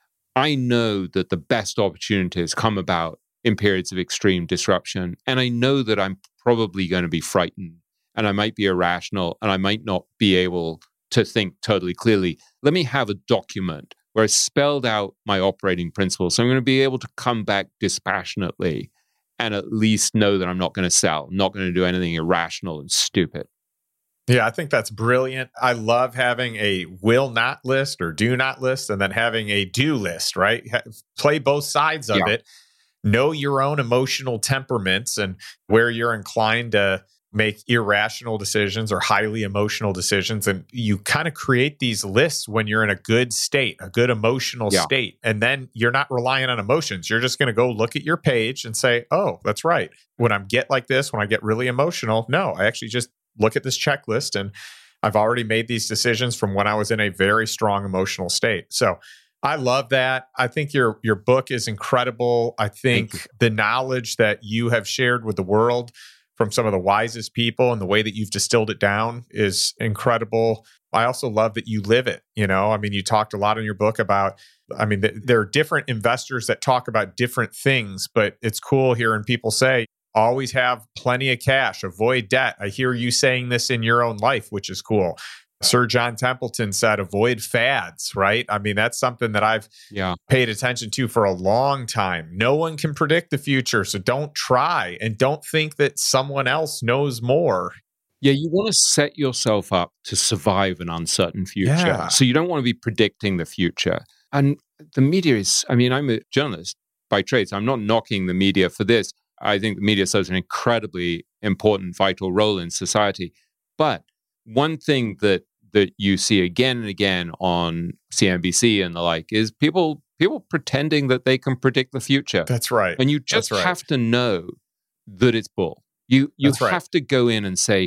I know that the best opportunities come about in periods of extreme disruption. And I know that I'm probably going to be frightened and I might be irrational and I might not be able to think totally clearly. Let me have a document where I spelled out my operating principles. So I'm going to be able to come back dispassionately and at least know that I'm not going to sell, not going to do anything irrational and stupid. Yeah, I think that's brilliant. I love having a will not list or do not list and then having a do list, right? Ha- Play both sides of Yeah. it. Know your own emotional temperaments and where you're inclined to make irrational decisions or highly emotional decisions. And you kind of create these lists when you're in a good state, a good emotional Yeah. state. And then you're not relying on emotions. You're just going to go look at your page and say, oh, that's right. When I get like this, when I get really emotional, no, I actually just look at this checklist and I've already made these decisions from when I was in a very strong emotional state. So I love that. I think your your book is incredible. I think the knowledge that you have shared with the world from some of the wisest people and the way that you've distilled it down is incredible. I also love that you live it. You know, I mean, you talked a lot in your book about, I mean, th- there are different investors that talk about different things, but it's cool hearing people say, always have plenty of cash, avoid debt. I hear you saying this in your own life, which is cool. Sir John Templeton said, avoid fads, right? I mean, that's something that I've Yeah. paid attention to for a long time. No one can predict the future, so don't try and don't think that someone else knows more. Yeah, you want to set yourself up to survive an uncertain future. Yeah. So you don't want to be predicting the future. And the media is, I mean, I'm a journalist by trade, so I'm not knocking the media for this. I think the media serves an incredibly important, vital role in society. But one thing that that you see again and again on C N B C and the like is people people pretending that they can predict the future. That's right. And you just That's right. have to know that it's bull. You you That's right. have to go in and say,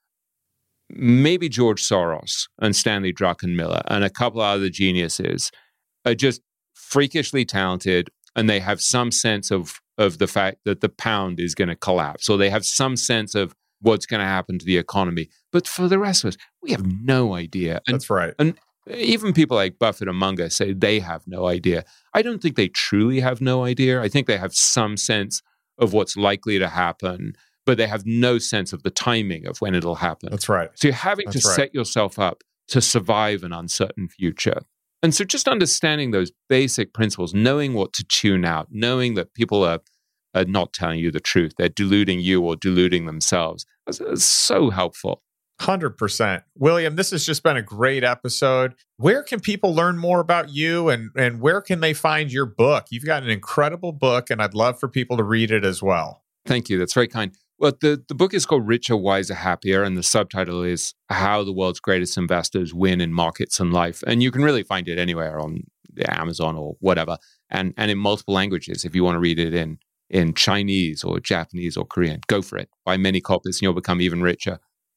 maybe George Soros and Stanley Druckenmiller and a couple of other geniuses are just freakishly talented and they have some sense of of the fact that the pound is going to collapse, or they have some sense of what's going to happen to the economy. But for the rest of us, we have no idea. And, That's right. and even people like Buffett and Munger say they have no idea. I don't think they truly have no idea. I think they have some sense of what's likely to happen, but they have no sense of the timing of when it'll happen. That's right. So you're having That's to right. set yourself up to survive an uncertain future. And so just understanding those basic principles, knowing what to tune out, knowing that people are, are not telling you the truth, they're deluding you or deluding themselves, is, is so helpful. one hundred percent. William, this has just been a great episode. Where can people learn more about you and, and where can they find your book? You've got an incredible book and I'd love for people to read it as well. Thank you. That's very kind. Well, the, the book is called Richer, Wiser, Happier, and the subtitle is How the World's Greatest Investors Win in Markets and Life. And you can really find it anywhere on Amazon or whatever, and, and in multiple languages. If you want to read it in, in Chinese or Japanese or Korean, go for it. Buy many copies and you'll become even richer.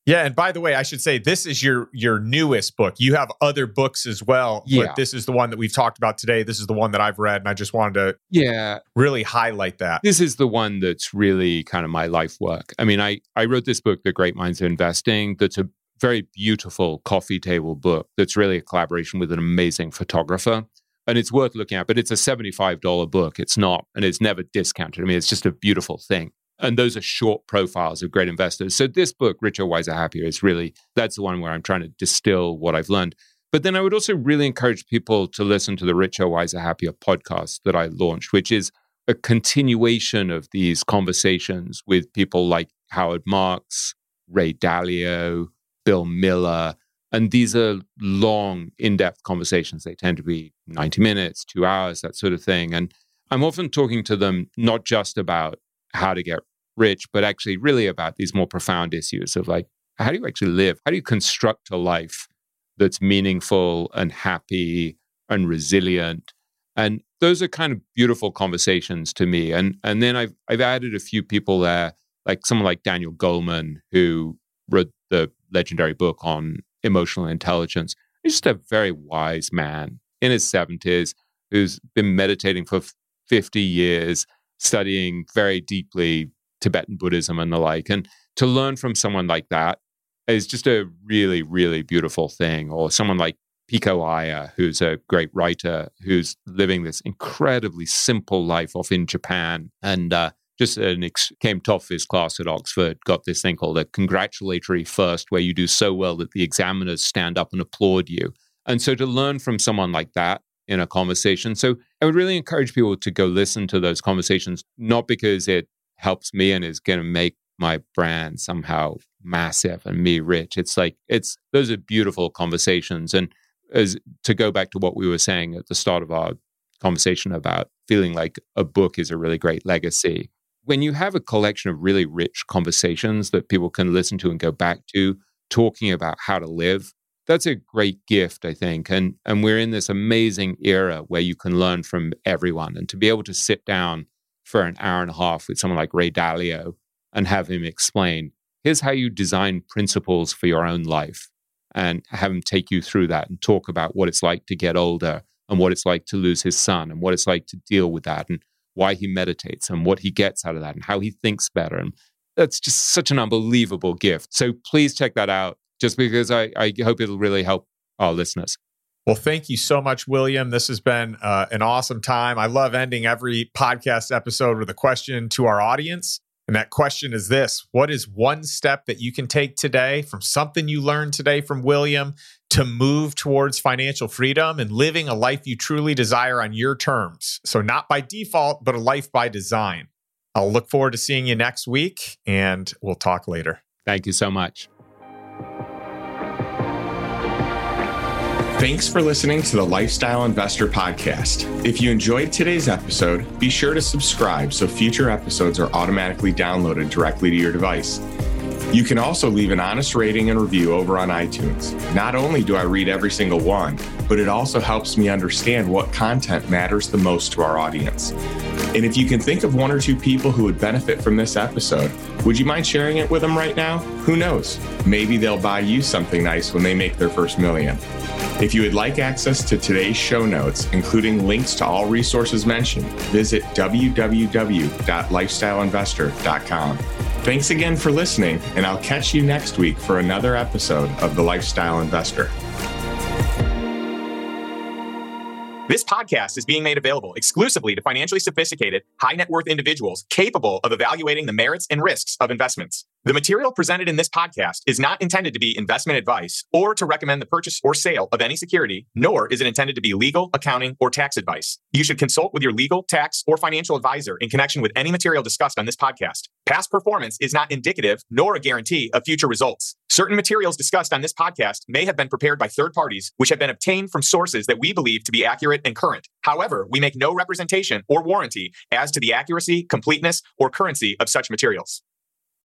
Yeah, and by the way, I should say this is your your newest book. You have other books as well, Yeah. but this is the one that we've talked about today. This is the one that I've read, and I just wanted to Yeah. really highlight that. This is the one that's really kind of my life work. I mean, I, I wrote this book, The Great Minds of Investing, that's a very beautiful coffee table book that's really a collaboration with an amazing photographer. And it's worth looking at, but it's a seventy-five dollars book. It's not, and it's never discounted. I mean, it's just a beautiful thing. And those are short profiles of great investors. So this book, Richer, Wiser, Happier, is really, that's the one where I'm trying to distill what I've learned. But then I would also really encourage people to listen to the Richer, Wiser, Happier podcast that I launched, which is a continuation of these conversations with people like Howard Marks, Ray Dalio, Bill Miller. And these are long, in-depth conversations. They tend to be ninety minutes, two hours, that sort of thing. And I'm often talking to them not just about how to get rich, but actually really about these more profound issues of like, how do you actually live? How do you construct a life that's meaningful and happy and resilient? And those are kind of beautiful conversations to me. And and then I've I've added a few people there, like someone like Daniel Goleman, who wrote the legendary book on emotional intelligence. He's just a very wise man in his seventies who's been meditating for fifty years, studying very deeply Tibetan Buddhism and the like. And to learn from someone like that is just a really, really beautiful thing. Or someone like Pico Iyer, who's a great writer, who's living this incredibly simple life off in Japan. And uh, just an ex- came top of his class at Oxford, got this thing called a congratulatory first, where you do so well that the examiners stand up and applaud you. And so to learn from someone like that in a conversation. So I would really encourage people to go listen to those conversations, not because it helps me and is going to make my brand somehow massive and me rich. It's like, it's, those are beautiful conversations. And as to go back to what we were saying at the start of our conversation about feeling like a book is a really great legacy, when you have a collection of really rich conversations that people can listen to and go back to, talking about how to live, that's a great gift, I think. And and we're in this amazing era where you can learn from everyone. And to be able to sit down for an hour and a half with someone like Ray Dalio and have him explain, here's how you design principles for your own life, and have him take you through that and talk about what it's like to get older and what it's like to lose his son and what it's like to deal with that and why he meditates and what he gets out of that and how he thinks better. And that's just such an unbelievable gift. So please check that out, just because I, I hope it'll really help our listeners. Well, thank you so much, William. This has been uh, an awesome time. I love ending every podcast episode with a question to our audience. And that question is this: what is one step that you can take today from something you learned today from William to move towards financial freedom and living a life you truly desire on your terms? So not by default, but a life by design. I'll look forward to seeing you next week, and we'll talk later. Thank you so much. Thanks for listening to the Lifestyle Investor Podcast. If you enjoyed today's episode, be sure to subscribe so future episodes are automatically downloaded directly to your device. You can also leave an honest rating and review over on iTunes. Not only do I read every single one, but it also helps me understand what content matters the most to our audience. And if you can think of one or two people who would benefit from this episode, would you mind sharing it with them right now? Who knows? Maybe they'll buy you something nice when they make their first million. If you would like access to today's show notes, including links to all resources mentioned, visit w w w dot lifestyle investor dot com. Thanks again for listening, and I'll catch you next week for another episode of The Lifestyle Investor. This podcast is being made available exclusively to financially sophisticated, high net worth individuals capable of evaluating the merits and risks of investments. The material presented in this podcast is not intended to be investment advice or to recommend the purchase or sale of any security, nor is it intended to be legal, accounting, or tax advice. You should consult with your legal, tax, or financial advisor in connection with any material discussed on this podcast. Past performance is not indicative nor a guarantee of future results. Certain materials discussed on this podcast may have been prepared by third parties, which have been obtained from sources that we believe to be accurate and current. However, we make no representation or warranty as to the accuracy, completeness, or currency of such materials.